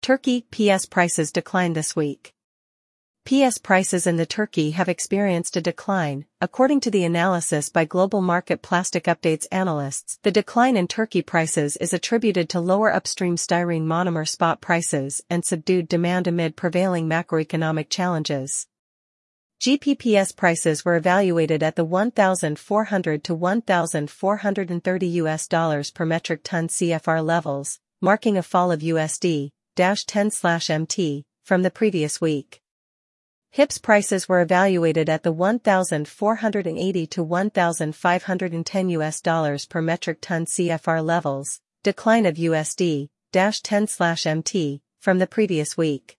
Turkey PS prices declined this week. PS prices in the Turkey have experienced a decline, according to the analysis by Global Market Plastic Updates analysts. The decline in Turkey prices is attributed to lower upstream styrene monomer spot prices and subdued demand amid prevailing macroeconomic challenges. GPPS prices were evaluated at the $1,400 to $1,430 per metric ton CFR levels, marking a fall of USD-10/MT from the previous week. HIPS prices were evaluated at the $1,480 to $1,510 per metric ton CFR levels, decline of USD-10/MT from the previous week.